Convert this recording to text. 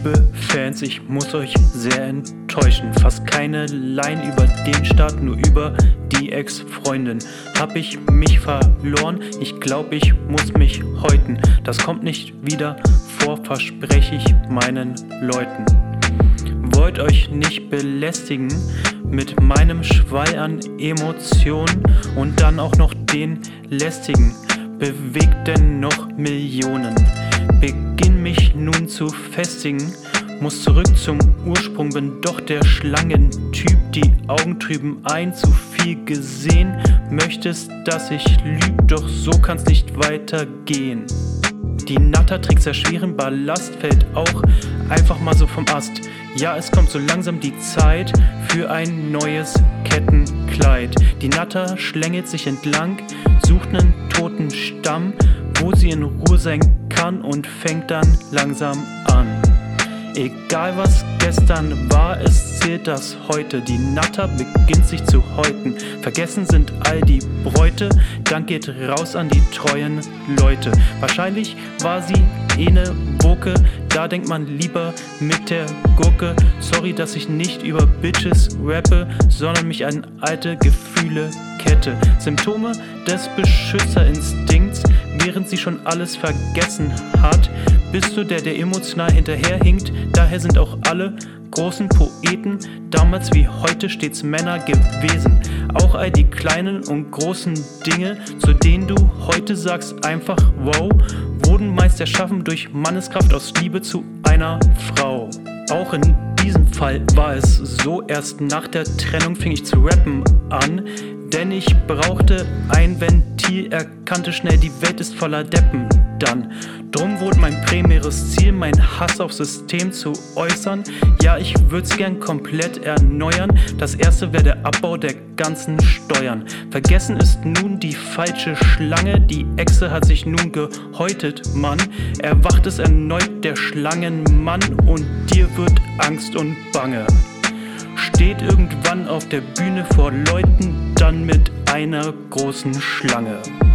Liebe Fans, ich muss euch sehr enttäuschen. Fast keine Line über den Start, nur über die Ex-Freundin. Hab ich mich verloren? Ich glaub, ich muss mich häuten. Das kommt nicht wieder vor, verspreche ich meinen Leuten. Wollt euch nicht belästigen mit meinem Schwall an Emotionen und dann auch noch den lästigen. Bewegt denn noch Millionen. Beginn mich nun zu festigen, muss zurück zum Ursprung, bin doch der Schlangentyp. Die Augen trüben ein, zu viel gesehen. Möchtest, dass ich lüg, doch so kann's nicht weitergehen. Die Natter trägt sehr schweren Ballast, fällt auch einfach mal so vom Ast. Ja, es kommt so langsam die Zeit für ein neues Kettenkleid. Die Natter schlängelt sich entlang, sucht nen toten Stamm, wo sie in Ruhe sein kann und fängt dann langsam an. Egal was gestern war, es zählt das heute. Die Natter beginnt sich zu häuten. Vergessen sind all die Bräute, Dank geht raus an die treuen Leute. Wahrscheinlich war sie ne Woke, da denkt man lieber mit der Gurke. Sorry, dass ich nicht über Bitches rappe, sondern mich an alte Gefühle kette. Symptome des Beschützerinstinkts, während sie schon alles vergessen hat. Bist du der emotional hinterherhinkt? Daher sind auch alle großen Poeten damals wie heute stets Männer gewesen. Auch all die kleinen und großen Dinge, zu denen du heute sagst einfach wow, wurden meist erschaffen durch Manneskraft aus Liebe zu einer Frau. Auch in diesem Fall war es so, erst nach der Trennung fing ich zu rappen an, denn ich brauchte ein Ventil, erkannte schnell, die Welt ist voller Deppen dann. Drum wurde mein primäres Ziel, mein Hass aufs System zu äußern. Ja, ich würd's gern komplett erneuern. Das erste wäre der Abbau der ganzen Steuern. Vergessen ist nun die falsche Schlange. Die Echse hat sich nun gehäutet, Mann. Erwacht es erneut der Schlangenmann und dir wird Angst und Bange. Steht irgendwann auf der Bühne vor Leuten, dann mit einer großen Schlange.